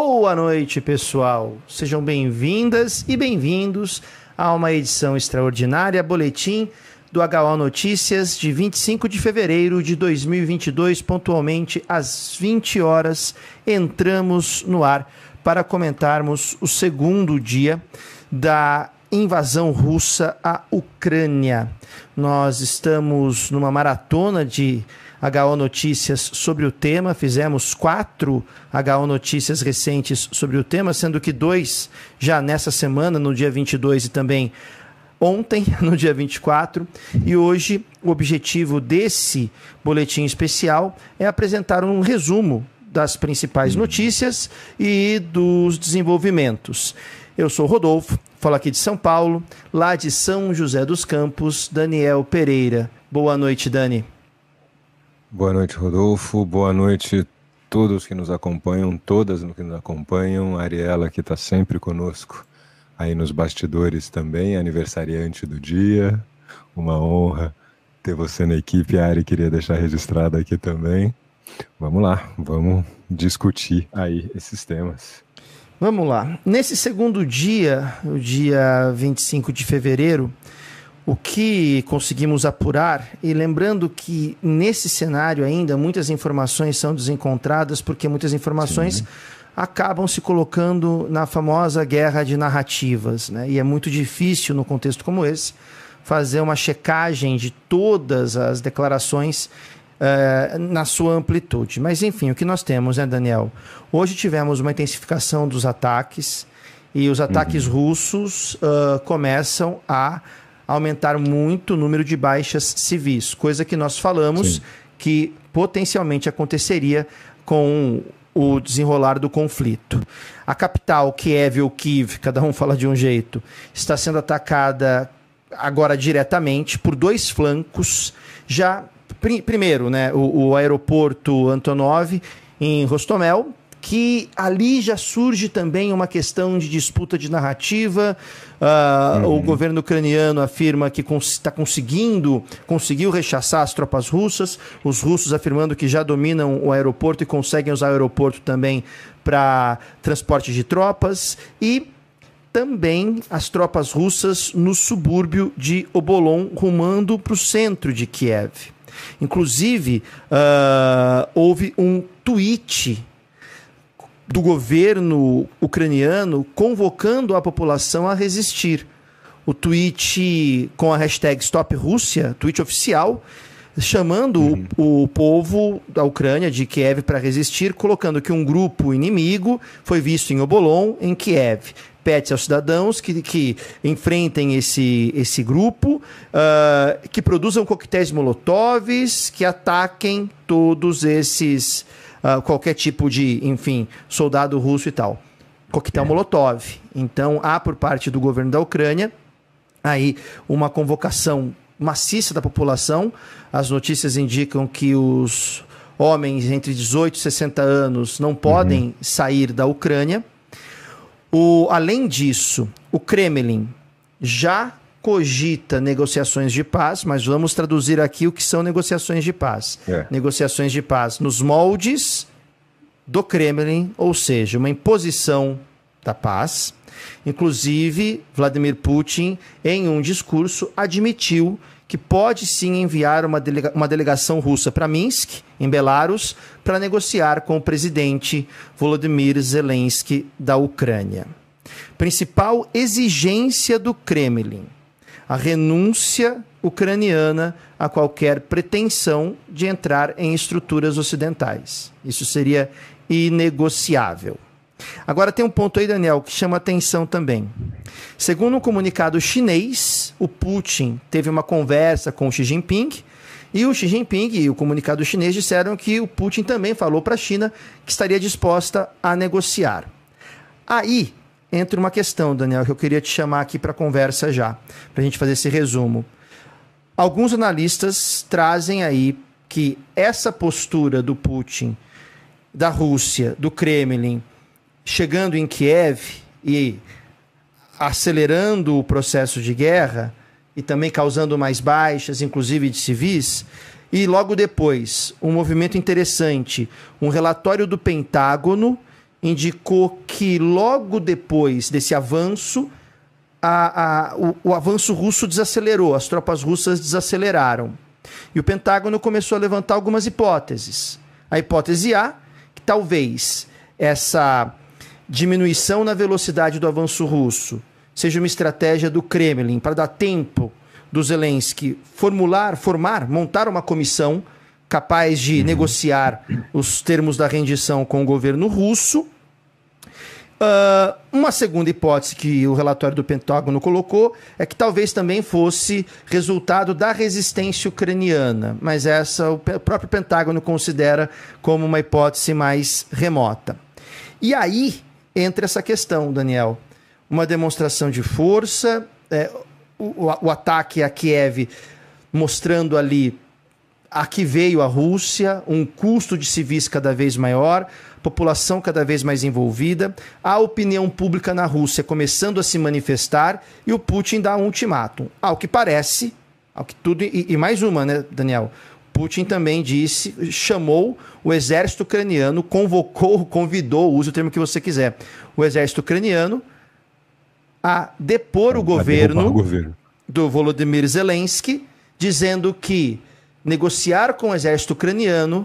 Boa noite, pessoal. Sejam bem-vindas e bem-vindos a uma edição extraordinária, boletim do HO Notícias de 25 de fevereiro de 2022, pontualmente às 20 horas, entramos no ar para comentarmos o segundo dia da invasão russa à Ucrânia. Nós estamos numa maratona de HO Notícias sobre o tema, fizemos 4 HO Notícias recentes sobre o tema, sendo que 2 já nessa semana, no dia 22 e também ontem, no dia 24, e hoje o objetivo desse boletim especial é apresentar um resumo das principais notícias e dos desenvolvimentos. Eu sou o Rodolfo, falo aqui de São Paulo, lá de São José dos Campos, Daniel Pereira. Boa noite, Dani. Boa noite, Rodolfo. Boa noite a todos que nos acompanham, todas que nos acompanham. A Ariela, que está sempre conosco aí nos bastidores também, aniversariante do dia. Uma honra ter você na equipe. A Ari queria deixar registrado aqui também. Vamos lá, vamos discutir aí esses temas. Vamos lá. Nesse segundo dia, o dia 25 de fevereiro, o que conseguimos apurar, e lembrando que nesse cenário ainda muitas informações são desencontradas, porque muitas informações acabam se colocando na famosa guerra de narrativas, né? E é muito difícil, no contexto como esse, fazer uma checagem de todas as declarações na sua amplitude. Mas, enfim, o que nós temos, né, Daniel? Hoje tivemos uma intensificação dos ataques, e os ataques russos começam a aumentar muito o número de baixas civis, coisa que nós falamos que potencialmente aconteceria com o desenrolar do conflito. A capital, Kiev ou Kyiv, cada um fala de um jeito, está sendo atacada agora diretamente por 2 flancos. Já, primeiro, né, o aeroporto Antonov em Rostomel, que ali já surge também uma questão de disputa de narrativa. O governo ucraniano afirma que conseguiu rechaçar as tropas russas, os russos afirmando que já dominam o aeroporto e conseguem usar o aeroporto também para transporte de tropas, e também as tropas russas no subúrbio de Obolon, rumando para o centro de Kiev. Inclusive, houve um tweet do governo ucraniano convocando a população a resistir. O tweet com a hashtag Stop Rússia, tweet oficial, chamando o povo da Ucrânia, de Kiev, para resistir, colocando que um grupo inimigo foi visto em Obolon, em Kiev. Pede aos cidadãos que enfrentem esse grupo, que produzam coquetéis molotovs, que ataquem todos esses... qualquer tipo de, enfim, soldado russo e tal. Coquetel Molotov. Então, há por parte do governo da Ucrânia aí uma convocação maciça da população. As notícias indicam que os homens entre 18 e 60 anos não podem sair da Ucrânia. Além disso, o Kremlin já cogita negociações de paz, mas vamos traduzir aqui o que são negociações de paz. Negociações de paz nos moldes do Kremlin, ou seja, uma imposição da paz. Inclusive, Vladimir Putin, em um discurso, admitiu que pode sim enviar uma delegação russa para Minsk, em Belarus, para negociar com o presidente Volodymyr Zelensky da Ucrânia. Principal exigência do Kremlin: a renúncia ucraniana a qualquer pretensão de entrar em estruturas ocidentais. Isso seria inegociável. Agora tem um ponto aí, Daniel, que chama atenção também. Segundo um comunicado chinês, o Putin teve uma conversa com o Xi Jinping, e o Xi Jinping e o comunicado chinês disseram que o Putin também falou para a China que estaria disposta a negociar. Aí entra uma questão, Daniel, que eu queria te chamar aqui para conversa já, para a gente fazer esse resumo. Alguns analistas trazem aí que essa postura do Putin, da Rússia, do Kremlin, chegando em Kiev e acelerando o processo de guerra e também causando mais baixas, inclusive de civis, e logo depois, um movimento interessante, um relatório do Pentágono indicou que logo depois desse avanço, o avanço russo desacelerou, as tropas russas desaceleraram. E o Pentágono começou a levantar algumas hipóteses. A hipótese A, que talvez essa diminuição na velocidade do avanço russo seja uma estratégia do Kremlin para dar tempo do Zelensky montar uma comissão capaz de negociar os termos da rendição com o governo russo. Uma segunda hipótese que o relatório do Pentágono colocou é que talvez também fosse resultado da resistência ucraniana, mas essa o próprio Pentágono considera como uma hipótese mais remota. E aí entra essa questão, Daniel, uma demonstração de força, o ataque a Kiev mostrando ali a que veio a Rússia, um custo de civis cada vez maior, população cada vez mais envolvida, a opinião pública na Rússia começando a se manifestar e o Putin dá um ultimátum. Ao que parece, e mais uma, né, Daniel? Putin também chamou o exército ucraniano, convidou, use o termo que você quiser, o exército ucraniano a depor o governo do Volodymyr Zelensky, dizendo que negociar com o exército ucraniano,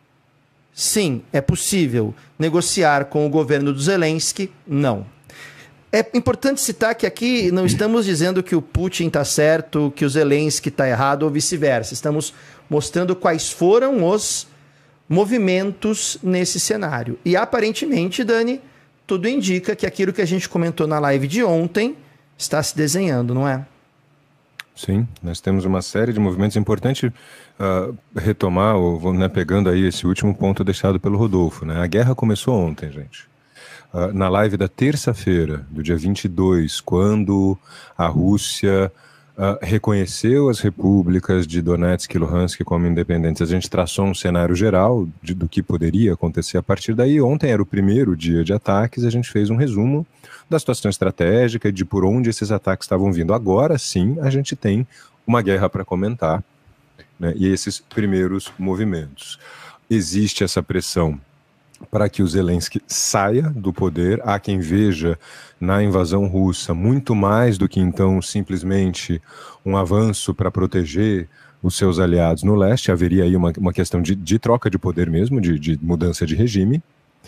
sim, é possível. Negociar com o governo do Zelensky, não. É importante citar que aqui não estamos dizendo que o Putin está certo, que o Zelensky está errado ou vice-versa. Estamos mostrando quais foram os movimentos nesse cenário. E aparentemente, Dani, tudo indica que aquilo que a gente comentou na live de ontem está se desenhando, não é? Sim, nós temos uma série de movimentos. É importante retomar, pegando aí esse último ponto deixado pelo Rodolfo, né? A guerra começou ontem, gente. Na live da terça-feira, do dia 22, quando a Rússia reconheceu as repúblicas de Donetsk e Luhansk como independentes, a gente traçou um cenário geral do que poderia acontecer a partir daí. Ontem era o primeiro dia de ataques, a gente fez um resumo da situação estratégica e de por onde esses ataques estavam vindo. Agora sim, a gente tem uma guerra para comentar, né? E esses primeiros movimentos. Existe essa pressão para que o Zelensky saia do poder. Há quem veja na invasão russa muito mais do que então simplesmente um avanço para proteger os seus aliados no leste. Haveria aí uma questão de troca de poder mesmo, de mudança de regime.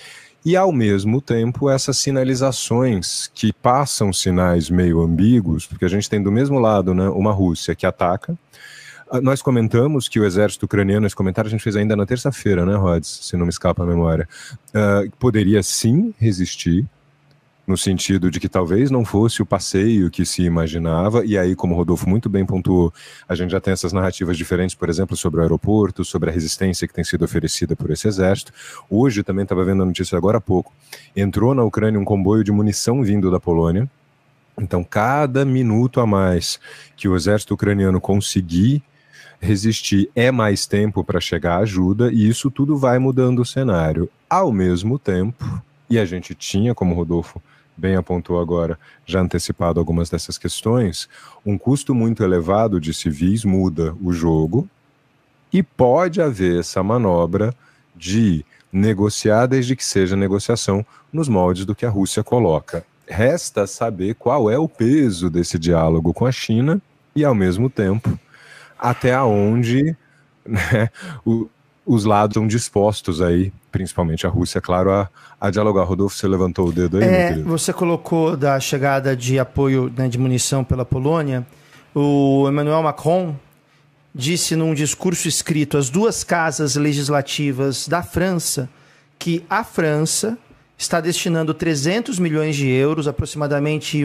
E, ao mesmo tempo, essas sinalizações que passam sinais meio ambíguos, porque a gente tem do mesmo lado, né, uma Rússia que ataca. Nós comentamos que o exército ucraniano, esse comentário a gente fez ainda na terça-feira, né, Rods, se não me escapa a memória, poderia sim resistir, no sentido de que talvez não fosse o passeio que se imaginava, e aí, como o Rodolfo muito bem pontuou, a gente já tem essas narrativas diferentes, por exemplo, sobre o aeroporto, sobre a resistência que tem sido oferecida por esse exército. Hoje, também estava vendo a notícia agora há pouco, entrou na Ucrânia um comboio de munição vindo da Polônia. Então, cada minuto a mais que o exército ucraniano conseguir resistir é mais tempo para chegar à ajuda, e isso tudo vai mudando o cenário. Ao mesmo tempo, e a gente tinha, como o Rodolfo bem apontou agora, já antecipado algumas dessas questões, um custo muito elevado de civis muda o jogo e pode haver essa manobra de negociar, desde que seja negociação nos moldes do que a Rússia coloca. Resta saber qual é o peso desse diálogo com a China e, ao mesmo tempo, até onde, né, os lados estão dispostos aí, principalmente a Rússia, claro, a dialogar. Rodolfo, você levantou o dedo aí? Você colocou da chegada de apoio, né, de munição pela Polônia. O Emmanuel Macron disse num discurso escrito às duas casas legislativas da França que a França está destinando 300 milhões de euros, aproximadamente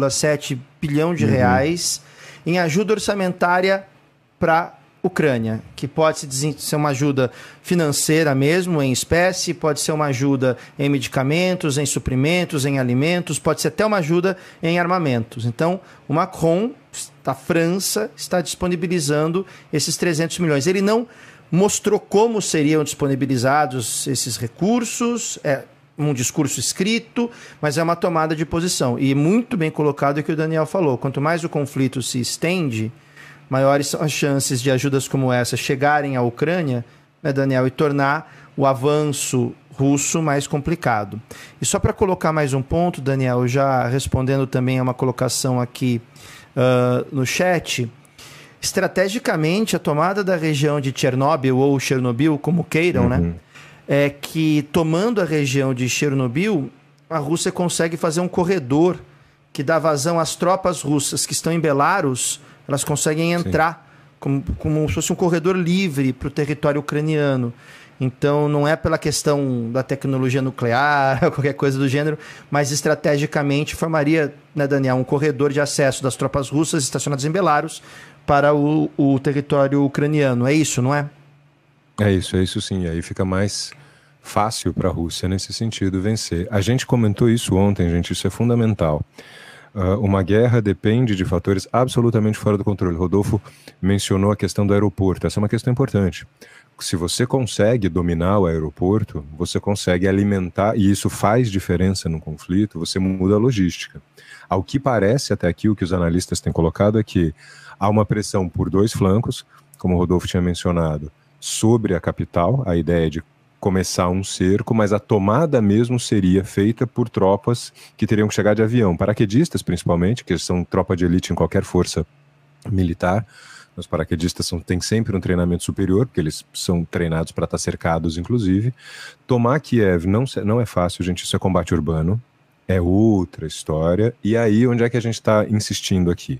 1,7 bilhão de reais, em ajuda orçamentária para Ucrânia, que pode ser uma ajuda financeira mesmo, em espécie, pode ser uma ajuda em medicamentos, em suprimentos, em alimentos, pode ser até uma ajuda em armamentos. Então, o Macron, da França, está disponibilizando esses 300 milhões. Ele não mostrou como seriam disponibilizados esses recursos, um discurso escrito, mas é uma tomada de posição. E muito bem colocado o que o Daniel falou, quanto mais o conflito se estende, maiores são as chances de ajudas como essa chegarem à Ucrânia, né, Daniel, e tornar o avanço russo mais complicado. E só para colocar mais um ponto, Daniel, já respondendo também a uma colocação aqui no chat, estrategicamente a tomada da região de Chernobyl ou Chernobyl, como queiram, né? É que tomando a região de Chernobyl, a Rússia consegue fazer um corredor que dá vazão às tropas russas que estão em Belarus, elas conseguem entrar como se fosse um corredor livre para o território ucraniano. Então, não é pela questão da tecnologia nuclear, qualquer coisa do gênero, mas estrategicamente formaria, né, Daniel, um corredor de acesso das tropas russas estacionadas em Belarus para o território ucraniano. É isso, não é? É isso sim. E aí fica mais fácil para a Rússia, nesse sentido, vencer. A gente comentou isso ontem, gente, isso é fundamental. Uma guerra depende de fatores absolutamente fora do controle. Rodolfo mencionou a questão do aeroporto. Essa é uma questão importante. Se você consegue dominar o aeroporto, você consegue alimentar, e isso faz diferença no conflito, você muda a logística. Ao que parece até aqui, o que os analistas têm colocado é que há uma pressão por dois flancos, como o Rodolfo tinha mencionado, sobre a capital, a ideia de começar um cerco, mas a tomada mesmo seria feita por tropas que teriam que chegar de avião, paraquedistas principalmente, que são tropa de elite em qualquer força militar. Os paraquedistas têm sempre um treinamento superior, porque eles são treinados para estar cercados, inclusive. Tomar Kiev não é fácil, gente, isso é combate urbano, é outra história. E aí, onde é que a gente está insistindo aqui?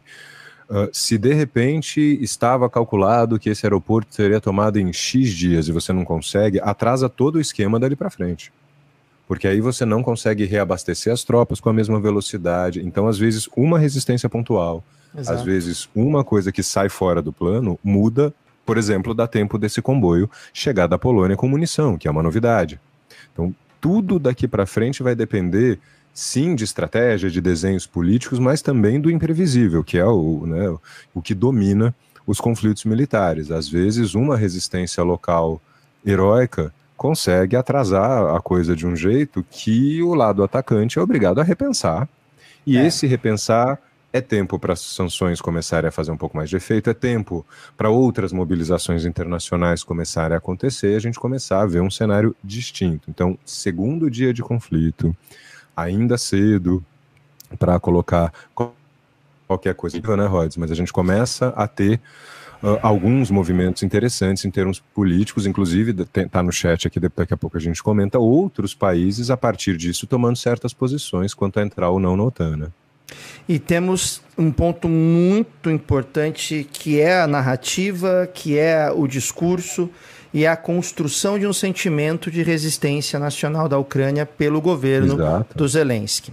Se de repente estava calculado que esse aeroporto seria tomado em X dias e você não consegue, atrasa todo o esquema dali para frente. Porque aí você não consegue reabastecer as tropas com a mesma velocidade. Então, às vezes, uma resistência pontual, Exato. Às vezes, uma coisa que sai fora do plano muda, por exemplo, dá tempo desse comboio chegar da Polônia com munição, que é uma novidade. Então, tudo daqui para frente vai depender, sim, de estratégia, de desenhos políticos, mas também do imprevisível, que é o que domina os conflitos militares. Às vezes, uma resistência local heróica consegue atrasar a coisa de um jeito que o lado atacante é obrigado a repensar. E esse repensar é tempo para as sanções começarem a fazer um pouco mais de efeito, é tempo para outras mobilizações internacionais começarem a acontecer e a gente começar a ver um cenário distinto. Então, segundo dia de conflito, ainda cedo para colocar qualquer coisa, né, Rhodes? Mas a gente começa a ter alguns movimentos interessantes em termos políticos, inclusive está no chat aqui, daqui a pouco a gente comenta, outros países a partir disso tomando certas posições quanto a entrar ou não na OTAN, né? E temos um ponto muito importante que é a narrativa, que é o discurso e a construção de um sentimento de resistência nacional da Ucrânia pelo governo Exato. Do Zelensky.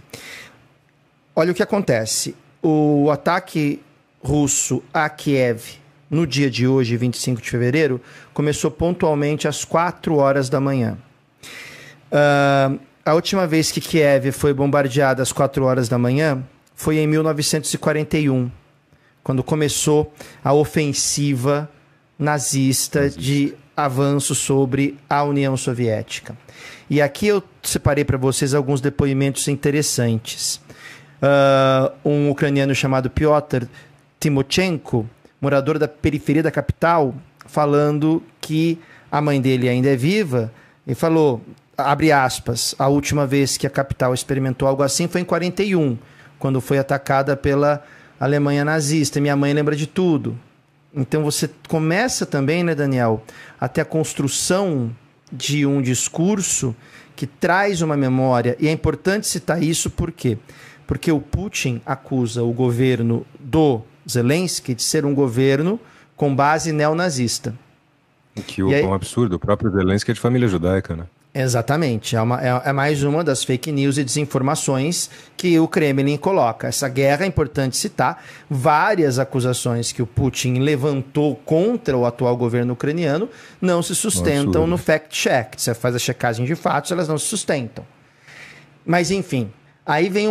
Olha o que acontece. O ataque russo a Kiev no dia de hoje, 25 de fevereiro, começou pontualmente às 4 horas da manhã. A última vez que Kiev foi bombardeada às 4 horas da manhã foi em 1941, quando começou a ofensiva nazista de avanço sobre a União Soviética. E aqui eu separei para vocês alguns depoimentos interessantes. Um ucraniano chamado Piotr Timochenko, morador da periferia da capital, falando que a mãe dele ainda é viva, e falou, abre aspas, a última vez que a capital experimentou algo assim foi em 41, quando foi atacada pela Alemanha nazista. Minha mãe lembra de tudo. Então você começa também, né, Daniel, a ter a construção de um discurso que traz uma memória. E é importante citar isso por quê? Porque o Putin acusa o governo do Zelensky de ser um governo com base neonazista. Que é um absurdo. O próprio Zelensky é de família judaica, né? Exatamente. É mais uma das fake news e desinformações que o Kremlin coloca. Essa guerra, é importante citar, várias acusações que o Putin levantou contra o atual governo ucraniano não se sustentam no fact-check. Você faz a checagem de fatos, elas não se sustentam. Mas, enfim, aí vem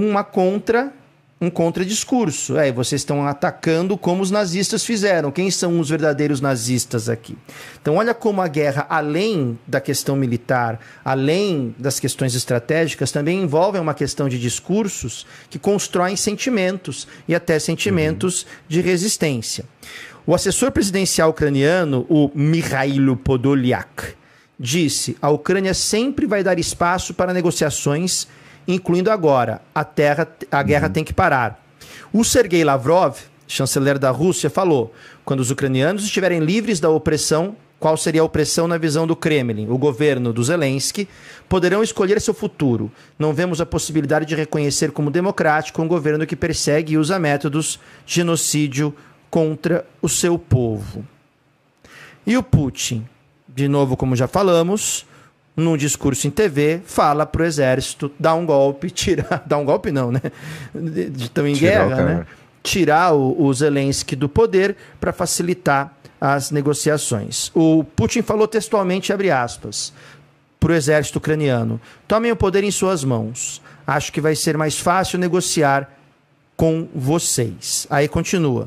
um contradiscurso. Vocês estão atacando como os nazistas fizeram. Quem são os verdadeiros nazistas aqui? Então, olha como a guerra, além da questão militar, além das questões estratégicas, também envolve uma questão de discursos que constroem sentimentos e até sentimentos de resistência. O assessor presidencial ucraniano, o Mikhailo Podolyak, disse: a Ucrânia sempre vai dar espaço para negociações, incluindo agora. A guerra tem que parar. O Sergei Lavrov, chanceler da Rússia, falou: quando os ucranianos estiverem livres da opressão, qual seria a opressão na visão do Kremlin? O governo do Zelensky poderão escolher seu futuro. Não vemos a possibilidade de reconhecer como democrático um governo que persegue e usa métodos de genocídio contra o seu povo. E o Putin, de novo, como já falamos, num discurso em TV, fala para o exército dar um golpe, tirar... Dar um golpe não, né? Estão em guerra, né? Tirar o Zelensky do poder para facilitar as negociações. O Putin falou textualmente, abre aspas, para o exército ucraniano: tomem o poder em suas mãos. Acho que vai ser mais fácil negociar com vocês. Aí continua.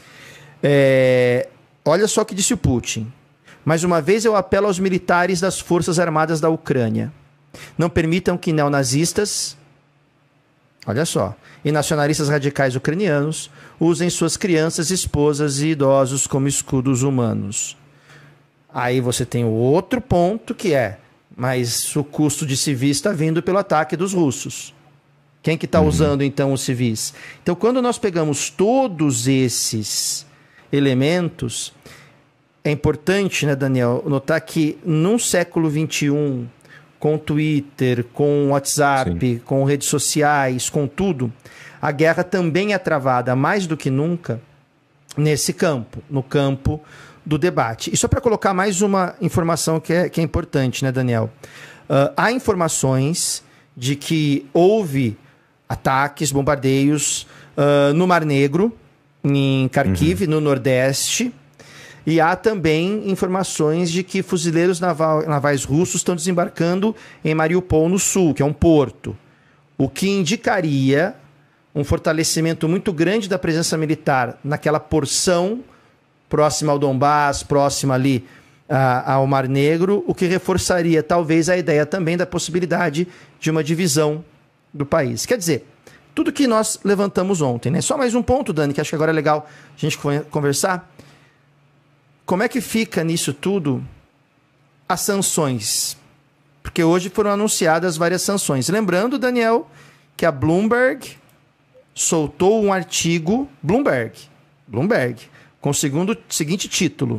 Olha só o que disse o Putin. Mais uma vez eu apelo aos militares das Forças Armadas da Ucrânia. Não permitam que neonazistas, olha só, e nacionalistas radicais ucranianos usem suas crianças, esposas e idosos como escudos humanos. Aí você tem o outro ponto que é, mas o custo de civis está vindo pelo ataque dos russos. Quem que está usando então os civis? Então quando nós pegamos todos esses elementos, é importante, né, Daniel, notar que num século XXI, com Twitter, com WhatsApp, sim, com redes sociais, com tudo, a guerra também é travada mais do que nunca nesse campo, no campo do debate. E só para colocar mais uma informação que é importante, né, Daniel? Há informações de que houve ataques, bombardeios no Mar Negro, em Kharkiv, no Nordeste, e há também informações de que fuzileiros navais russos estão desembarcando em Mariupol, no sul, que é um porto, o que indicaria um fortalecimento muito grande da presença militar naquela porção próxima ao Donbás, próxima ali ao Mar Negro, o que reforçaria talvez a ideia também da possibilidade de uma divisão do país. Quer dizer, tudo que nós levantamos ontem, né? Só mais um ponto, Dani, que acho que agora é legal a gente conversar. Como é que fica nisso tudo as sanções? Porque hoje foram anunciadas várias sanções. Lembrando, Daniel, que a Bloomberg soltou um artigo, Bloomberg, com o seguinte título.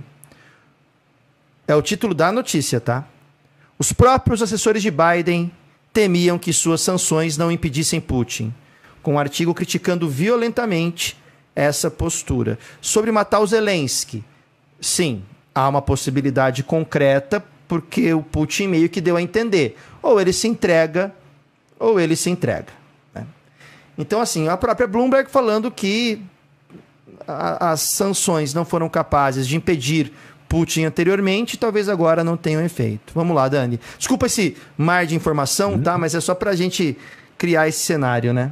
É o título da notícia, tá? Os próprios assessores de Biden temiam que suas sanções não impedissem Putin, com um artigo criticando violentamente essa postura. Sobre matar o Zelensky, sim, há uma possibilidade concreta, porque o Putin meio que deu a entender. Ou ele se entrega, ou ele se entrega. Né? Então, assim, a própria Bloomberg falando que as sanções não foram capazes de impedir Putin anteriormente, talvez agora não tenham efeito. Vamos lá, Dani. Desculpa esse mar de informação, tá? Mas é só para a gente criar esse cenário, né?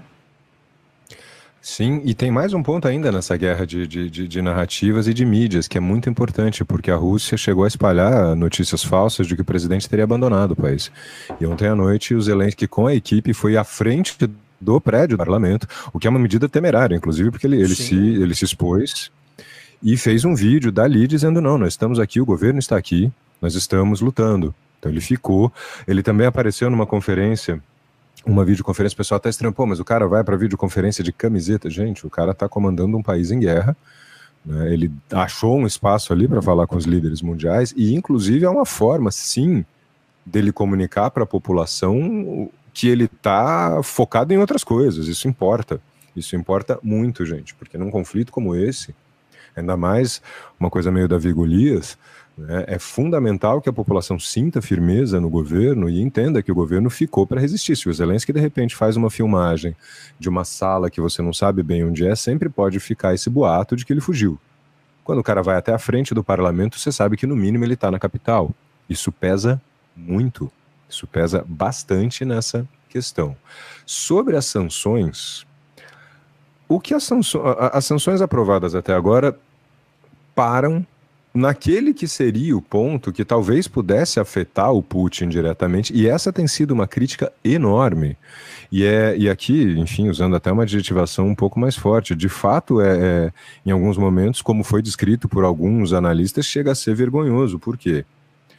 Sim, e tem mais um ponto ainda nessa guerra de narrativas e de mídias, que é muito importante, porque a Rússia chegou a espalhar notícias falsas de que o presidente teria abandonado o país. E ontem à noite o Zelensky com a equipe foi à frente do prédio do parlamento, o que é uma medida temerária, inclusive, porque ele se expôs e fez um vídeo dali dizendo: não, nós estamos aqui, o governo está aqui, nós estamos lutando. Então ele ficou, ele também apareceu numa conferência, uma videoconferência, o pessoal até estranho, pô, mas o cara vai para videoconferência de camiseta. Gente, o cara está comandando um país em guerra, né? Ele achou um espaço ali para falar com os líderes mundiais e, inclusive, é uma forma, sim, dele comunicar para a população que ele está focado em outras coisas. Isso importa muito, gente, porque num conflito como esse, ainda mais uma coisa meio Davi e Golias, né, é fundamental que a população sinta firmeza no governo e entenda que o governo ficou para resistir. Se o Zelensky de repente faz uma filmagem de uma sala que você não sabe bem onde é, sempre pode ficar esse boato de que ele fugiu. Quando o cara vai até a frente do parlamento, você sabe que no mínimo ele está na capital. Isso pesa muito, isso pesa bastante nessa questão. Sobre as sanções, as sanções aprovadas até agora param naquele que seria o ponto que talvez pudesse afetar o Putin diretamente, e essa tem sido uma crítica enorme. E aqui, enfim, usando até uma adjetivação um pouco mais forte, de fato, em alguns momentos, como foi descrito por alguns analistas, chega a ser vergonhoso. Por quê?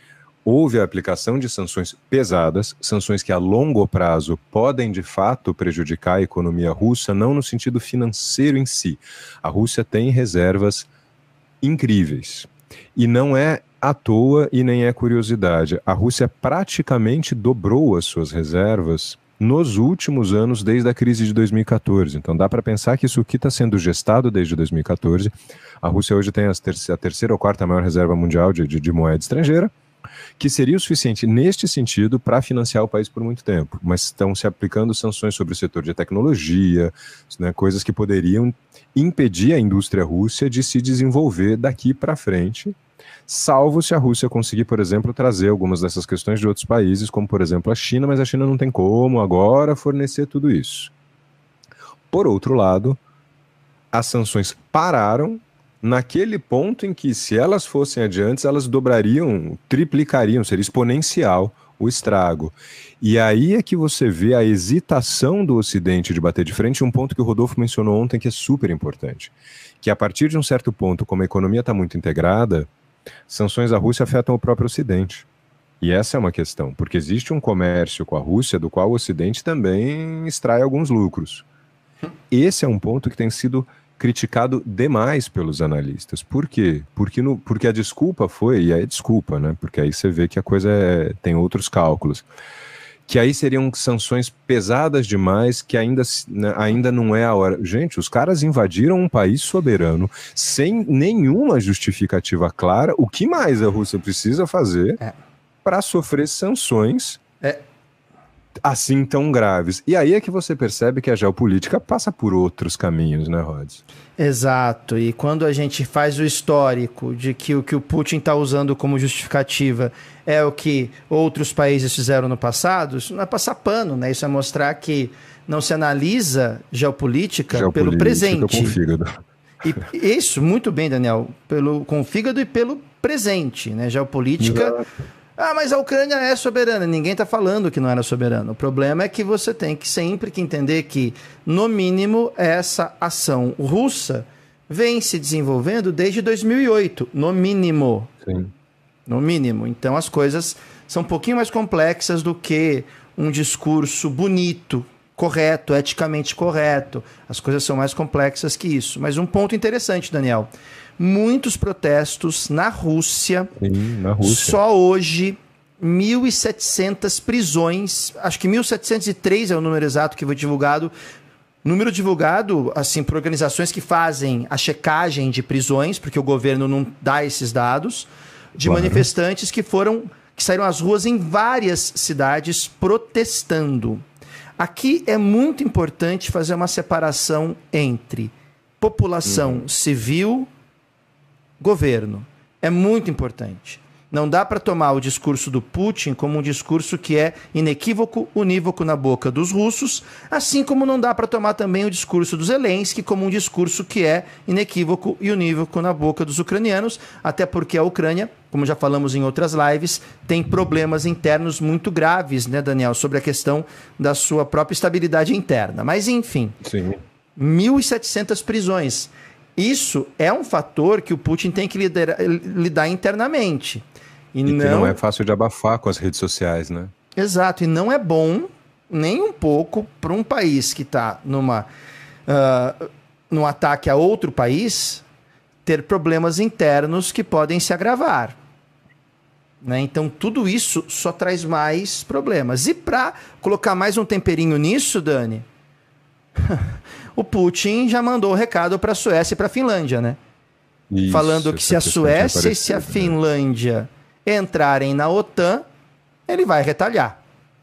houve a aplicação de sanções pesadas, sanções que a longo prazo podem de fato prejudicar a economia russa, não no sentido financeiro em si. A Rússia tem reservas incríveis. E não é à toa e nem é curiosidade. A Rússia praticamente dobrou as suas reservas nos últimos anos, desde a crise de 2014. Então dá para pensar que isso aqui está sendo gestado desde 2014. A Rússia hoje tem a terceira ou quarta maior reserva mundial de moeda estrangeira, que seria o suficiente neste sentido para financiar o país por muito tempo, mas estão se aplicando sanções sobre o setor de tecnologia, né, coisas que poderiam impedir a indústria russa de se desenvolver daqui para frente, salvo se a Rússia conseguir, por exemplo, trazer algumas dessas questões de outros países, como por exemplo a China, mas a China não tem como agora fornecer tudo isso. Por outro lado, as sanções pararam naquele ponto em que, se elas fossem adiante, elas dobrariam, triplicariam, seria exponencial o estrago. E aí é que você vê a hesitação do Ocidente de bater de frente, um ponto que o Rodolfo mencionou ontem que é super importante, que a partir de um certo ponto, como a economia está muito integrada, sanções à Rússia afetam o próprio Ocidente. E essa é uma questão, porque existe um comércio com a Rússia do qual o Ocidente também extrai alguns lucros. Esse é um ponto que tem sido criticado demais pelos analistas. Por quê? Porque a desculpa foi, e aí desculpa, né? Porque aí você vê que a coisa tem outros cálculos. Que aí seriam sanções pesadas demais, que ainda não é a hora. Gente, os caras invadiram um país soberano sem nenhuma justificativa clara. O que mais a Rússia precisa fazer para sofrer sanções assim tão graves? E aí é que você percebe que a geopolítica passa por outros caminhos, né, Rods? Exato, e quando a gente faz o histórico de que o Putin está usando como justificativa é o que outros países fizeram no passado, isso não é passar pano, né? Isso é mostrar que não se analisa geopolítica pelo presente. Com fígado. E isso, muito bem, Daniel, com o fígado e pelo presente, né? Geopolítica... Exato. Ah, mas a Ucrânia é soberana. Ninguém está falando que não era soberana. O problema é que você tem que sempre entender que, no mínimo, essa ação russa vem se desenvolvendo desde 2008. No mínimo. Sim. No mínimo. Então, as coisas são um pouquinho mais complexas do que um discurso bonito, correto, eticamente correto. As coisas são mais complexas que isso. Mas um ponto interessante, Daniel. Muitos protestos na Rússia. Sim, na Rússia. Só hoje, 1.700 prisões. Acho que 1.703 é o número exato que foi divulgado. Número divulgado, assim, por organizações que fazem a checagem de prisões, porque o governo não dá esses dados, de manifestantes que saíram às ruas em várias cidades protestando. Aqui é muito importante fazer uma separação entre população civil, governo. É muito importante. Não dá para tomar o discurso do Putin como um discurso que é inequívoco, unívoco na boca dos russos, assim como não dá para tomar também o discurso do Zelensky como um discurso que é inequívoco e unívoco na boca dos ucranianos, até porque a Ucrânia, como já falamos em outras lives, tem problemas internos muito graves, né, Daniel, sobre a questão da sua própria estabilidade interna. Mas, enfim, Sim. 1.700 prisões. Isso é um fator que o Putin tem que lidar internamente. E que não é fácil de abafar com as redes sociais, né? Exato, e não é bom nem um pouco para um país que está num ataque a outro país ter problemas internos que podem se agravar. Né? Então, tudo isso só traz mais problemas. E para colocar mais um temperinho nisso, Dani... O Putin já mandou o recado para a Suécia e para a Finlândia, né? Isso, falando que se a Suécia e se a Finlândia entrarem na OTAN, ele vai retalhar.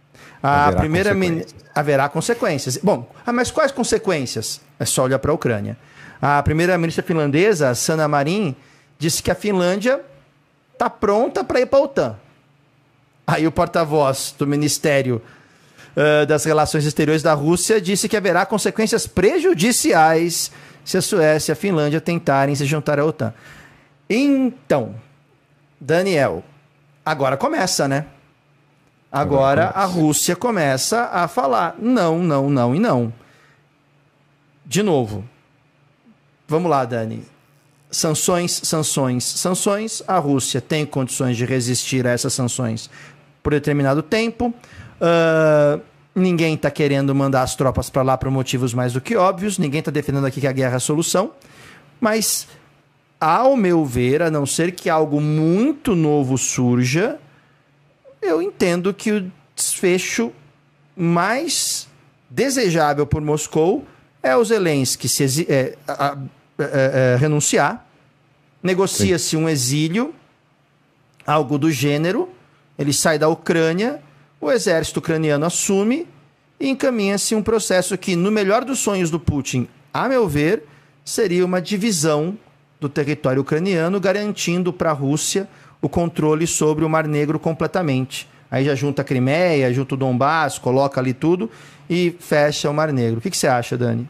Haverá consequências. Bom, mas quais consequências? É só olhar para a Ucrânia. A primeira-ministra finlandesa, Sanna Marin, disse que a Finlândia está pronta para ir para a OTAN. Aí o porta-voz do Ministério das Relações Exteriores da Rússia disse que haverá consequências prejudiciais se a Suécia e a Finlândia tentarem se juntar à OTAN. Então, Daniel, agora começa, né? Agora a Rússia começa a falar não, não, não e não. De novo. Vamos lá, Dani. sanções, sanções, sanções. A Rússia tem condições de resistir a essas sanções por determinado tempo. Ninguém está querendo mandar as tropas para lá por motivos mais do que óbvios. Ninguém está defendendo aqui que a guerra é a solução. Mas, ao meu ver, a não ser que algo muito novo surja, eu entendo que o desfecho mais desejável por Moscou é o Zelensky renunciar, negocia-se um exílio, algo do gênero, ele sai da Ucrânia, o exército ucraniano assume e encaminha-se um processo que, no melhor dos sonhos do Putin, a meu ver, seria uma divisão do território ucraniano, garantindo para a Rússia o controle sobre o Mar Negro completamente. Aí já junta a Crimeia, junta o Donbass, coloca ali tudo e fecha o Mar Negro. O que você acha, Dani?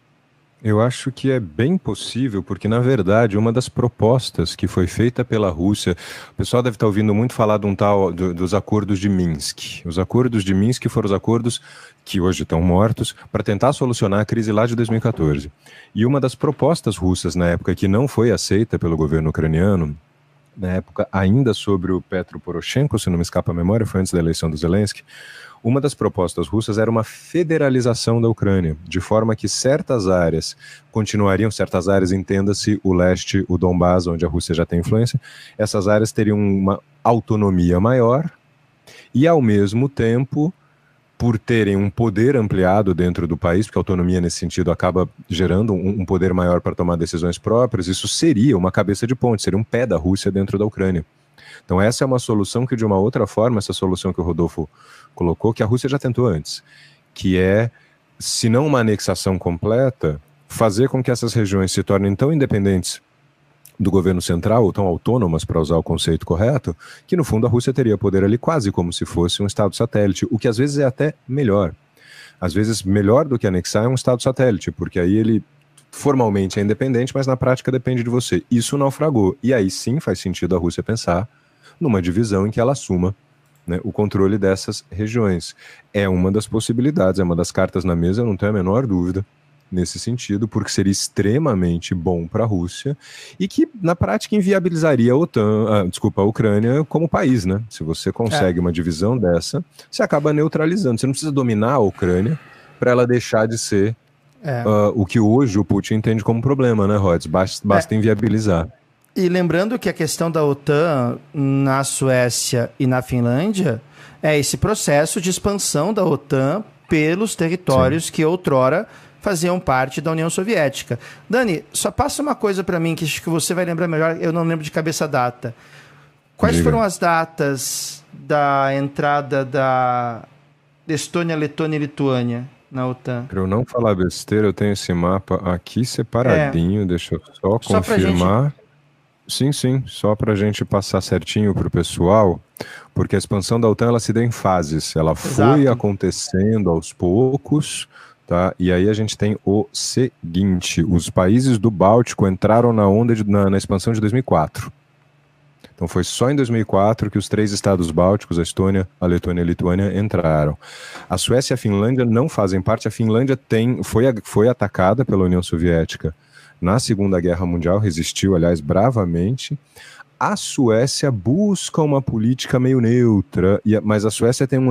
Eu acho que é bem possível, porque, na verdade, uma das propostas que foi feita pela Rússia, o pessoal deve estar ouvindo muito falar de dos acordos de Minsk. Os acordos de Minsk foram os acordos que hoje estão mortos para tentar solucionar a crise lá de 2014. E uma das propostas russas, na época, que não foi aceita pelo governo ucraniano, na época ainda sobre o Petro Poroshenko, se não me escapa a memória, foi antes da eleição do Zelensky, uma das propostas russas era uma federalização da Ucrânia, de forma que certas áreas continuariam, certas áreas, entenda-se o leste, o Donbass, onde a Rússia já tem influência, essas áreas teriam uma autonomia maior e, ao mesmo tempo, por terem um poder ampliado dentro do país, porque a autonomia nesse sentido acaba gerando um poder maior para tomar decisões próprias, isso seria uma cabeça de ponte, seria um pé da Rússia dentro da Ucrânia. Então essa é uma solução que, de uma outra forma, essa solução que o Rodolfo colocou, que a Rússia já tentou antes, que é, se não uma anexação completa, fazer com que essas regiões se tornem tão independentes do governo central, ou tão autônomas, para usar o conceito correto, que no fundo a Rússia teria poder ali quase como se fosse um estado satélite, o que às vezes é até melhor. Às vezes melhor do que anexar é um estado satélite, porque aí ele formalmente é independente, mas na prática depende de você. Isso naufragou, e aí sim faz sentido a Rússia pensar numa divisão em que ela assuma, né, o controle dessas regiões. É uma das possibilidades, é uma das cartas na mesa, eu não tenho a menor dúvida nesse sentido, porque seria extremamente bom para a Rússia e que, na prática, inviabilizaria a Ucrânia como país, né? Se você consegue uma divisão dessa, você acaba neutralizando. Você não precisa dominar a Ucrânia para ela deixar de ser o que hoje o Putin entende como problema, né, Rhodes? Basta inviabilizar. E lembrando que a questão da OTAN na Suécia e na Finlândia é esse processo de expansão da OTAN pelos territórios que outrora faziam parte da União Soviética. Dani, só passa uma coisa para mim que acho que você vai lembrar melhor, eu não lembro de cabeça a data. Quais foram as datas da entrada da Estônia, Letônia e Lituânia na OTAN? Para eu não falar besteira, eu tenho esse mapa aqui separadinho, deixa eu só confirmar. Sim, só para a gente passar certinho para o pessoal, porque a expansão da OTAN ela se deu em fases, ela foi acontecendo aos poucos, tá? E aí a gente tem o seguinte, os países do Báltico entraram na onda na expansão de 2004. Então foi só em 2004 que os 3 estados bálticos, a Estônia, a Lituânia, entraram. A Suécia e a Finlândia não fazem parte, a Finlândia foi atacada pela União Soviética na Segunda Guerra Mundial, resistiu, aliás, bravamente. A Suécia busca uma política meio neutra, mas a Suécia tem uma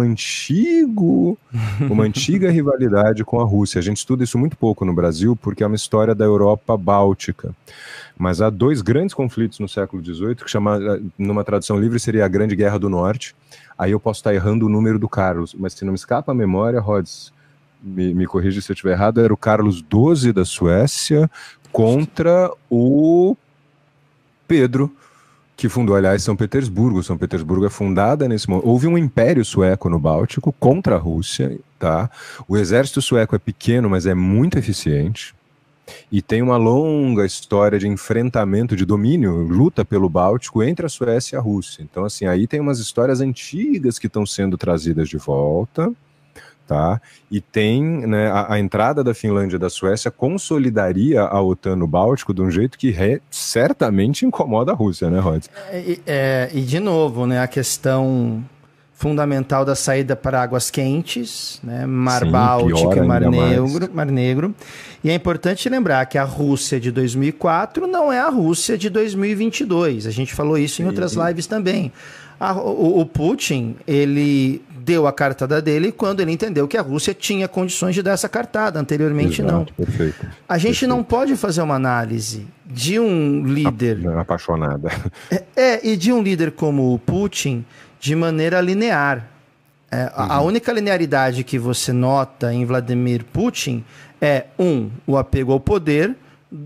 antiga rivalidade com a Rússia. A gente estuda isso muito pouco no Brasil, porque é uma história da Europa Báltica. Mas há 2 grandes conflitos no século XVIII, que numa tradução livre seria a Grande Guerra do Norte. Aí eu posso estar errando o número do Carlos, mas se não me escapa a memória, Rhodes, me corrija se eu estiver errado, era o Carlos XII da Suécia contra o Pedro, que fundou, aliás, São Petersburgo. São Petersburgo é fundada nesse momento. Houve um império sueco no Báltico contra a Rússia, tá? O exército sueco é pequeno, mas é muito eficiente. E tem uma longa história de enfrentamento, de domínio, luta pelo Báltico entre a Suécia e a Rússia. Então, assim, aí tem umas histórias antigas que estão sendo trazidas de volta, tá? E tem, né, a entrada da Finlândia e da Suécia consolidaria a OTAN no Báltico de um jeito que certamente incomoda a Rússia, né, Rod? E de novo, né, a questão fundamental da saída para águas quentes, né? Mar Sim, Báltico e Mar Negro. E é importante lembrar que a Rússia de 2004 não é a Rússia de 2022. A gente falou isso em outras lives também. O Putin, ele deu a cartada dele quando ele entendeu que a Rússia tinha condições de dar essa cartada. Anteriormente, não. Perfeito. A gente não pode fazer uma análise de um líder... Apaixonada. E de um líder como o Putin de maneira linear. A única linearidade que você nota em Vladimir Putin é, o apego ao poder,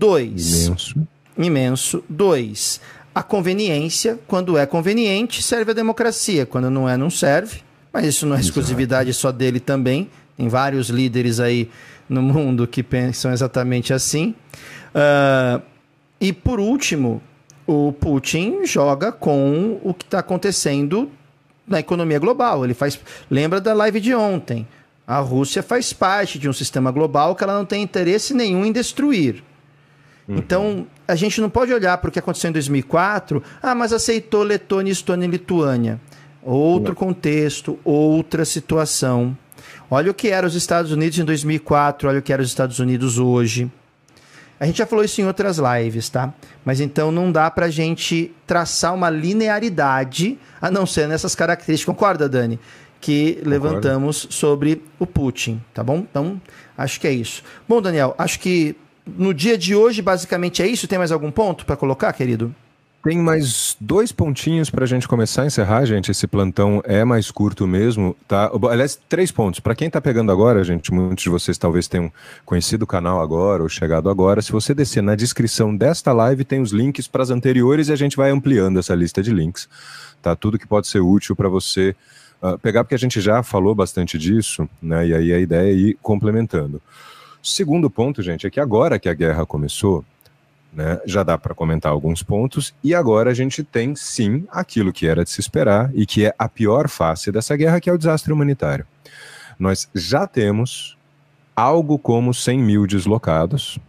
imenso, 2, a conveniência, quando é conveniente, serve a democracia, quando não é, não serve, mas isso não é exclusividade só dele também, tem vários líderes aí no mundo que pensam exatamente assim. E por último, o Putin joga com o que está acontecendo na economia global. Lembra da live de ontem, a Rússia faz parte de um sistema global que ela não tem interesse nenhum em destruir. Então, a gente não pode olhar para o que aconteceu em 2004, mas aceitou Letônia, Estônia e Lituânia. Outro contexto, outra situação. Olha o que eram os Estados Unidos em 2004, olha o que eram os Estados Unidos hoje. A gente já falou isso em outras lives, tá? Mas então não dá para a gente traçar uma linearidade, a não ser nessas características. Concorda, Dani? Que levantamos sobre o Putin, tá bom? Então, acho que é isso. Bom, Daniel, acho que no dia de hoje, basicamente é isso. Tem mais algum ponto para colocar, querido? Tem mais 2 pontinhos para a gente começar a encerrar, gente. Esse plantão é mais curto mesmo, tá? Aliás, 3 pontos. Para quem está pegando agora, gente, muitos de vocês talvez tenham conhecido o canal agora ou chegado agora. Se você descer na descrição desta live, tem os links para as anteriores e a gente vai ampliando essa lista de links, tá? Tudo que pode ser útil para você pegar, porque a gente já falou bastante disso, né? E aí a ideia é ir complementando. Segundo ponto, gente, é que agora que a guerra começou, né, já dá para comentar alguns pontos, e agora a gente tem, sim, aquilo que era de se esperar e que é a pior face dessa guerra, que é o desastre humanitário. Nós já temos algo como 100 mil deslocados.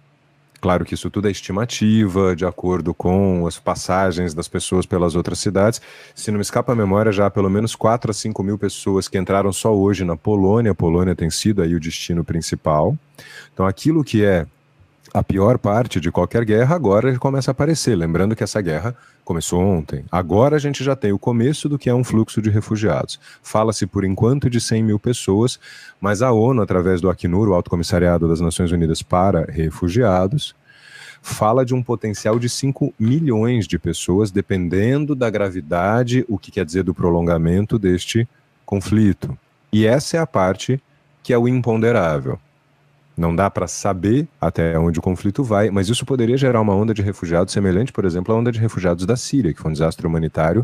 Claro que isso tudo é estimativa, de acordo com as passagens das pessoas pelas outras cidades. Se não me escapa a memória, já há pelo menos 4 a 5 mil pessoas que entraram só hoje na Polônia. A Polônia tem sido aí o destino principal. Então aquilo que é a pior parte de qualquer guerra agora começa a aparecer. Lembrando que essa guerra começou ontem. Agora a gente já tem o começo do que é um fluxo de refugiados. Fala-se por enquanto de 100 mil pessoas, mas a ONU, através do Acnur, o Alto Comissariado das Nações Unidas para Refugiados, fala de um potencial de 5 milhões de pessoas, dependendo da gravidade, o que quer dizer do prolongamento deste conflito. E essa é a parte que é o imponderável. Não dá para saber até onde o conflito vai, mas isso poderia gerar uma onda de refugiados semelhante, por exemplo, à onda de refugiados da Síria, que foi um desastre humanitário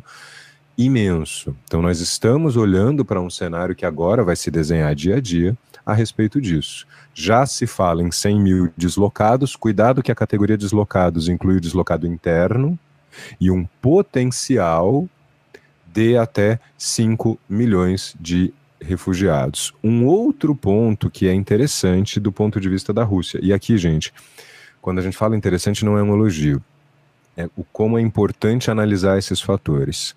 imenso. Então nós estamos olhando para um cenário que agora vai se desenhar dia a dia a respeito disso. Já se fala em 100 mil deslocados, cuidado que a categoria deslocados inclui o deslocado interno e um potencial de até 5 milhões de refugiados. Um outro ponto que é interessante do ponto de vista da Rússia, e aqui, gente, quando a gente fala interessante não é um elogio, é o como é importante analisar esses fatores.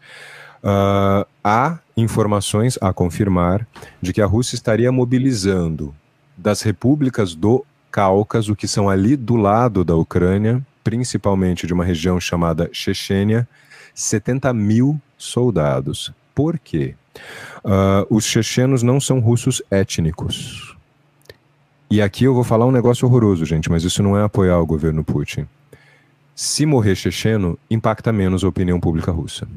Há informações a confirmar de que a Rússia estaria mobilizando das repúblicas do Cáucaso, que são ali do lado da Ucrânia, principalmente de uma região chamada Chechênia, 70 mil soldados. Por quê? Os chechenos não são russos étnicos. E aqui eu vou falar um negócio horroroso, gente, mas isso não é apoiar o governo Putin. Se morrer checheno, impacta menos a opinião pública russa.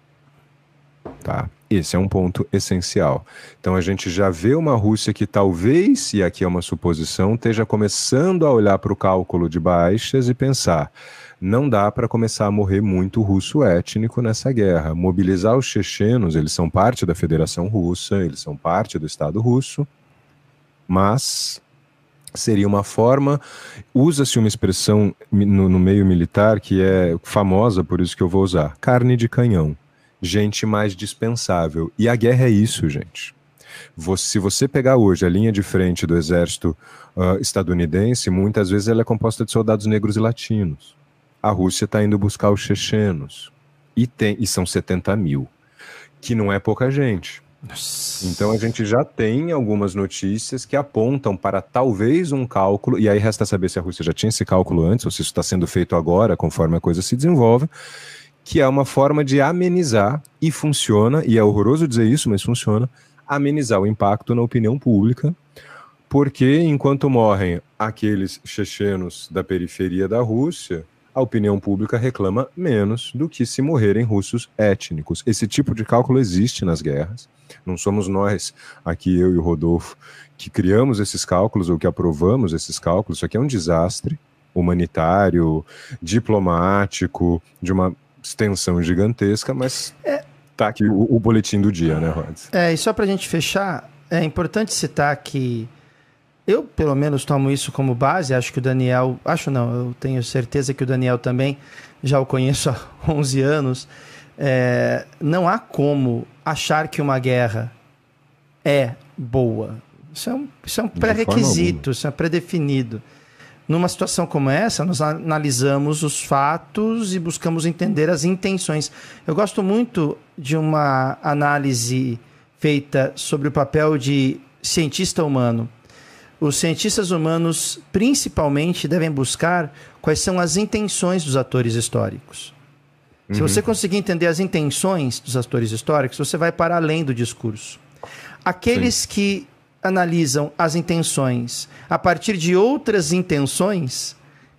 Tá? Esse é um ponto essencial. Então a gente já vê uma Rússia que talvez, e aqui é uma suposição, esteja começando a olhar para o cálculo de baixas e pensar: não dá para começar a morrer muito russo étnico nessa guerra. Mobilizar os chechenos, eles são parte da Federação Russa, eles são parte do Estado russo, mas seria uma forma, usa-se uma expressão no meio militar que é famosa, por isso que eu vou usar: carne de canhão, gente mais dispensável. E a guerra é isso, gente. Se você pegar hoje a linha de frente do exército estadunidense, muitas vezes ela é composta de soldados negros e latinos. A Rússia está indo buscar os chechenos, e são 70 mil. que não é pouca gente. Nossa. Então a gente já tem algumas notícias que apontam para talvez um cálculo, e aí resta saber se a Rússia já tinha esse cálculo antes, ou se isso está sendo feito agora, conforme a coisa se desenvolve, que é uma forma de amenizar, e funciona, e é horroroso dizer isso, mas funciona, amenizar o impacto na opinião pública, porque enquanto morrem aqueles chechenos da periferia da Rússia, a opinião pública reclama menos do que se morrerem russos étnicos. Esse tipo de cálculo existe nas guerras. Não somos nós, aqui eu e o Rodolfo, que criamos esses cálculos ou que aprovamos esses cálculos. Isso aqui é um desastre humanitário, diplomático, de uma extensão gigantesca, mas tá aqui o boletim do dia, né, Rods? E só para a gente fechar, é importante citar que eu, pelo menos, tomo isso como base. Acho que o Daniel... Acho não, eu tenho certeza que o Daniel também, já o conheço há 11 anos. Não há como achar que uma guerra é boa. Isso é um pré-requisito, isso é pré-definido. Numa situação como essa, nós analisamos os fatos e buscamos entender as intenções. Eu gosto muito de uma análise feita sobre o papel de cientista humano. Os cientistas humanos, principalmente, devem buscar quais são as intenções dos atores históricos. Se você conseguir entender as intenções dos atores históricos, você vai para além do discurso. Aqueles que analisam as intenções a partir de outras intenções,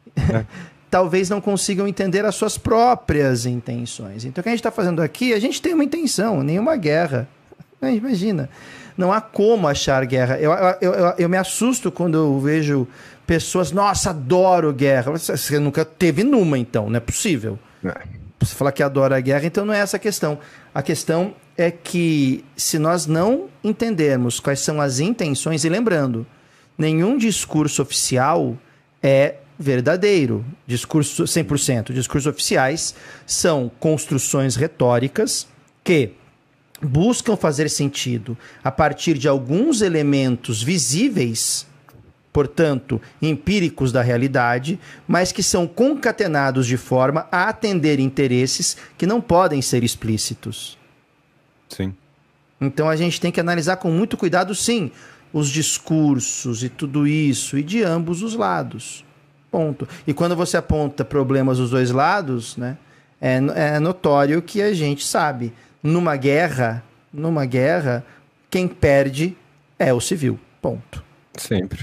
talvez não consigam entender as suas próprias intenções. Então, o que a gente está fazendo aqui, a gente tem uma intenção, nenhuma guerra. Imagina. Não há como achar guerra. Eu me assusto quando eu vejo pessoas... Nossa, adoro guerra. Você nunca teve numa, então. Não é possível. Você falar que adora a guerra, então não é essa a questão. A questão é que se nós não entendermos quais são as intenções... E lembrando, nenhum discurso oficial é verdadeiro. Discurso 100%. Discursos oficiais são construções retóricas que buscam fazer sentido a partir de alguns elementos visíveis, portanto, empíricos da realidade, mas que são concatenados de forma a atender interesses que não podem ser explícitos. Sim. Então a gente tem que analisar com muito cuidado, sim, os discursos e tudo isso, e de ambos os lados. Ponto. E quando você aponta problemas dos dois lados, né, é notório que a gente sabe. Numa guerra, quem perde é o civil. Ponto. Sempre.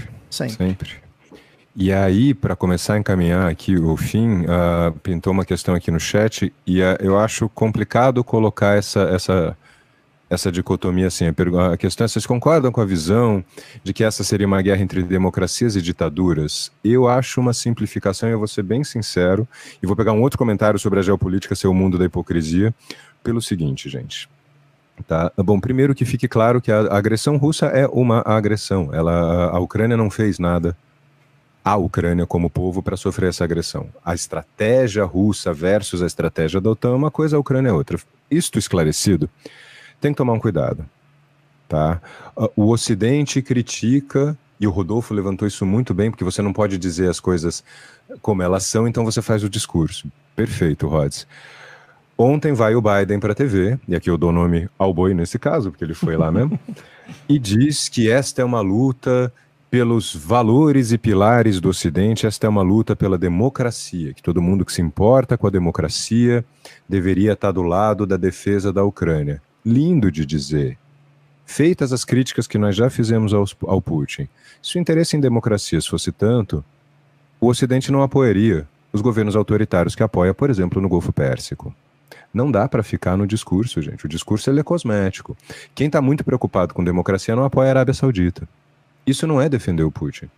E aí, para começar a encaminhar aqui o fim, pintou uma questão aqui no chat, e eu acho complicado colocar essa dicotomia assim. A questão é: vocês concordam com a visão de que essa seria uma guerra entre democracias e ditaduras? Eu acho uma simplificação, e eu vou ser bem sincero, e vou pegar um outro comentário sobre a geopolítica ser o mundo da hipocrisia, pelo seguinte, gente. Tá? Bom, primeiro que fique claro que a agressão russa é uma agressão. A Ucrânia não fez nada, a Ucrânia como povo, para sofrer essa agressão. A estratégia russa versus a estratégia da OTAN é uma coisa, a Ucrânia é outra. Isto esclarecido, tem que tomar um cuidado. Tá? O Ocidente critica, e o Rodolfo levantou isso muito bem, porque você não pode dizer as coisas como elas são, então você faz o discurso. Perfeito, Rods. Ontem vai o Biden para a TV, e aqui eu dou nome ao boi nesse caso, porque ele foi lá mesmo, e diz que esta é uma luta pelos valores e pilares do Ocidente, esta é uma luta pela democracia, que todo mundo que se importa com a democracia deveria estar do lado da defesa da Ucrânia. Lindo de dizer. Feitas as críticas que nós já fizemos ao Putin, se o interesse em democracias fosse tanto, o Ocidente não apoiaria os governos autoritários que apoia, por exemplo, no Golfo Pérsico. Não dá para ficar no discurso, gente. O discurso ele é cosmético. Quem está muito preocupado com democracia não apoia a Arábia Saudita. Isso não é defender o Putin,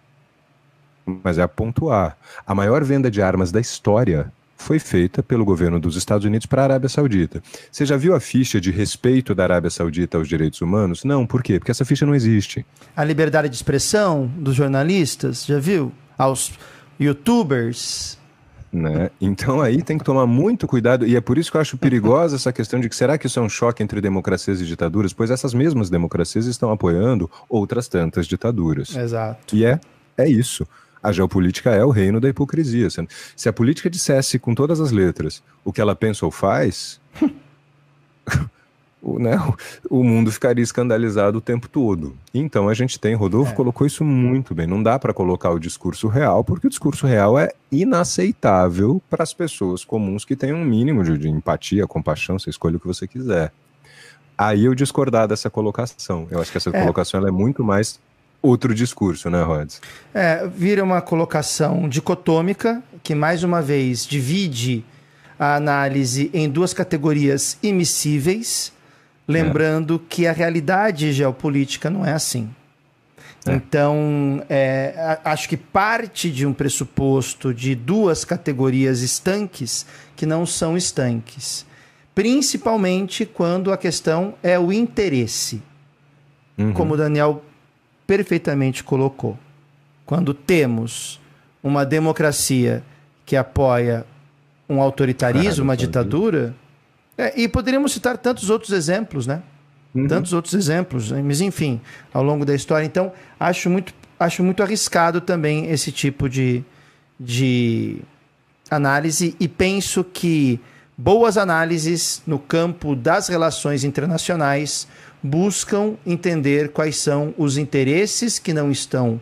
mas é pontuar. A maior venda de armas da história foi feita pelo governo dos Estados Unidos para a Arábia Saudita. Você já viu a ficha de respeito da Arábia Saudita aos direitos humanos? Não, por quê? Porque essa ficha não existe. A liberdade de expressão dos jornalistas, já viu? Aos youtubers... Né? Então aí tem que tomar muito cuidado, e é por isso que eu acho perigosa essa questão de que será que isso é um choque entre democracias e ditaduras, pois essas mesmas democracias estão apoiando outras tantas ditaduras. Exato. E é isso. A geopolítica é o reino da hipocrisia. Se a política dissesse com todas as letras o que ela pensa ou faz, né, o mundo ficaria escandalizado o tempo todo. Então a gente tem, Rodolfo colocou isso muito bem, não dá para colocar o discurso real, porque o discurso real é inaceitável para as pessoas comuns que têm um mínimo de empatia, compaixão, você escolhe o que você quiser. Aí eu discordar dessa colocação. Eu acho que essa colocação ela é muito mais outro discurso, né, Rods? Vira uma colocação dicotômica, que mais uma vez divide a análise em duas categorias immiscíveis, lembrando que a realidade geopolítica não é assim. Então, acho que parte de um pressuposto de duas categorias estanques que não são estanques. Principalmente quando a questão é o interesse. Como o Daniel perfeitamente colocou. Quando temos uma democracia que apoia um autoritarismo, uma ditadura, e poderíamos citar tantos outros exemplos, né? Tantos outros exemplos, mas enfim, ao longo da história. Então, acho muito arriscado também esse tipo de análise, e penso que boas análises no campo das relações internacionais buscam entender quais são os interesses que não estão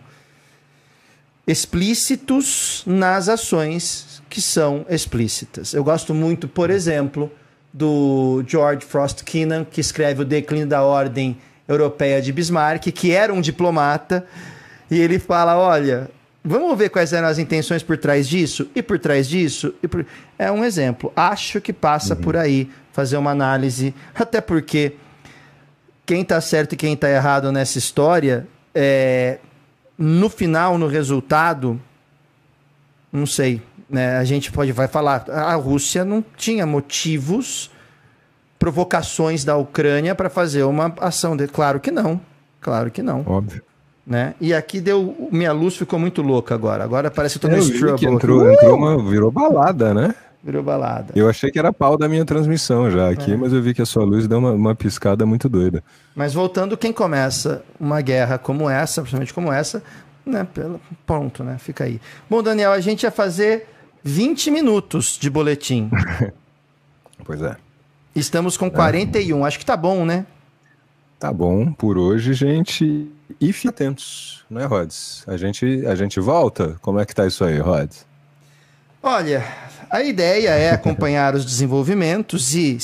explícitos nas ações que são explícitas. Eu gosto muito, por exemplo, do George Frost Keenan, que escreve O Declínio da Ordem Europeia de Bismarck, que era um diplomata, e ele fala, olha, vamos ver quais eram as intenções por trás disso, e por trás disso, é um exemplo. Acho que passa por aí, fazer uma análise, até porque quem está certo e quem está errado nessa história, no final, no resultado, não sei, né? A gente vai falar, a Rússia não tinha motivos, provocações da Ucrânia para fazer uma ação dele. Claro que não. Óbvio. Né? E aqui minha luz ficou muito louca agora. Agora parece que eu tô no Struggle. Virou balada, né? Virou balada. Eu achei que era pau da minha transmissão já aqui, mas eu vi que a sua luz deu uma piscada muito doida. Mas voltando, quem começa uma guerra como essa, principalmente como essa, né? Pronto, né? Fica aí. Bom, Daniel, a gente ia fazer 20 minutos de boletim. Pois é. Estamos com 41. Acho que tá bom, né? Tá bom por hoje, gente. E fiquem atentos, né, Rods? A gente volta? Como é que tá isso aí, Rods? Olha, a ideia é acompanhar os desenvolvimentos e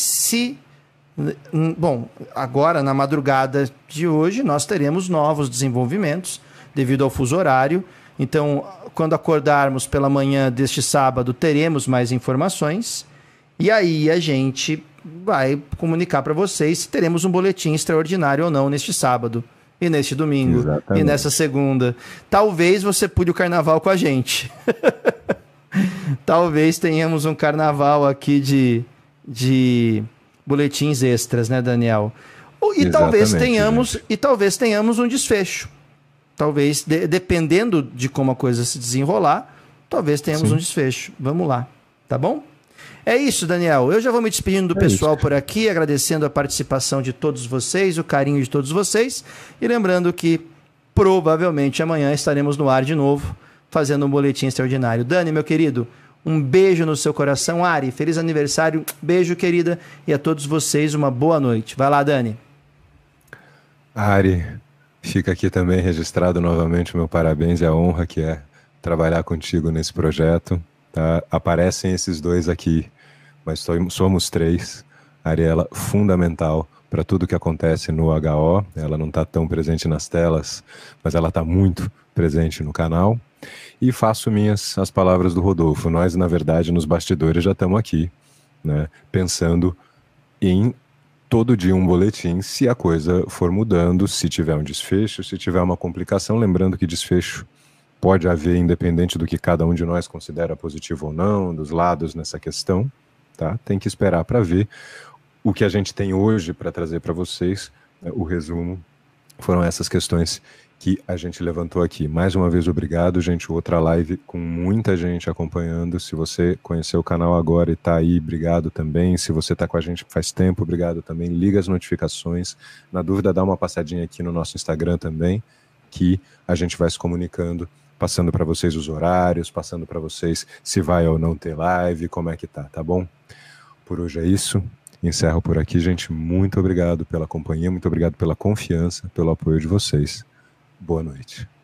bom, agora na madrugada de hoje nós teremos novos desenvolvimentos devido ao fuso horário. Então, quando acordarmos pela manhã deste sábado, teremos mais informações. E aí a gente vai comunicar para vocês se teremos um boletim extraordinário ou não neste sábado, e neste domingo, e nessa segunda. Talvez você pule o carnaval com a gente. Talvez tenhamos um carnaval aqui de boletins extras, né, Daniel? E talvez tenhamos um desfecho. Talvez, dependendo de como a coisa se desenrolar, talvez tenhamos um desfecho. Vamos lá, tá bom? É isso, Daniel. Eu já vou me despedindo do pessoal por aqui, agradecendo a participação de todos vocês, o carinho de todos vocês, e lembrando que provavelmente amanhã estaremos no ar de novo, fazendo um boletim extraordinário. Dani, meu querido, um beijo no seu coração. Ari, feliz aniversário, beijo, querida, e a todos vocês uma boa noite. Vai lá, Dani. Ari, fica aqui também registrado novamente o meu parabéns e a honra que é trabalhar contigo nesse projeto. Tá? Aparecem esses dois aqui, mas somos três. A Ariela, fundamental para tudo que acontece no HO. Ela não está tão presente nas telas, mas ela está muito presente no canal. E faço minhas as palavras do Rodolfo. Nós, na verdade, nos bastidores já estamos aqui, né, pensando em todo dia um boletim, se a coisa for mudando, se tiver um desfecho, se tiver uma complicação. Lembrando que desfecho pode haver, independente do que cada um de nós considera positivo ou não, dos lados nessa questão, tá? Tem que esperar para ver. O que a gente tem hoje para trazer para vocês, né, o resumo, foram essas questões que a gente levantou aqui. Mais uma vez, obrigado, gente. Outra live com muita gente acompanhando. Se você conheceu o canal agora e está aí, obrigado também. Se você está com a gente faz tempo, obrigado também. Liga as notificações. Na dúvida, dá uma passadinha aqui no nosso Instagram também, que a gente vai se comunicando, passando para vocês os horários, passando para vocês se vai ou não ter live, como é que tá bom? Por hoje é isso. Encerro por aqui, gente. Muito obrigado pela companhia, muito obrigado pela confiança, pelo apoio de vocês. Boa noite.